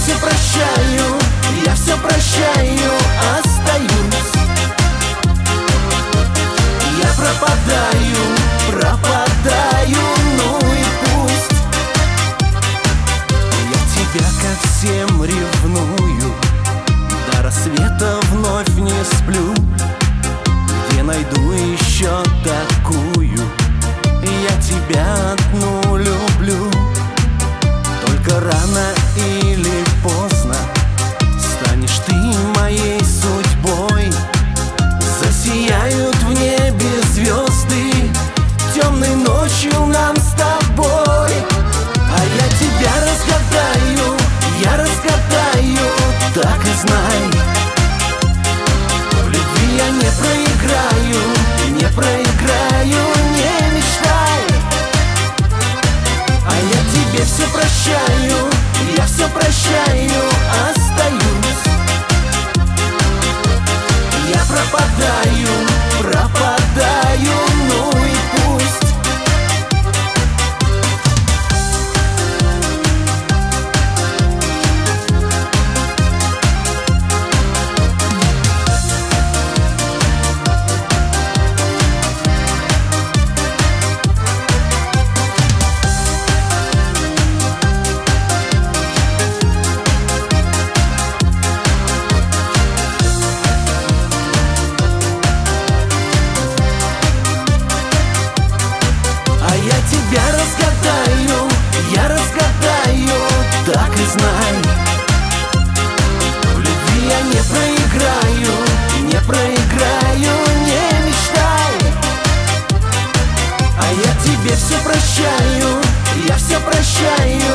все прощаю, я все прощаю, остаюсь. Я пропадаю, ну и пусть. Я тебя ко всем ревную, до рассвета вновь не сплю. Где найду еще такую? Я тебя одну люблю. Только рано или поздно станешь ты моей судьбой. Засияют в небе звезды темной ночью нам с тобой. А я тебя разгадаю, так и знай. В любви я не проиграю, не мечтай. А я тебе все прощаю, я все прощаю, остаюсь. Я пропадаю, ну и пусть. Я разгадаю, так и знай. В любви я не проиграю, не мечтай. А я тебе все прощаю, я все прощаю,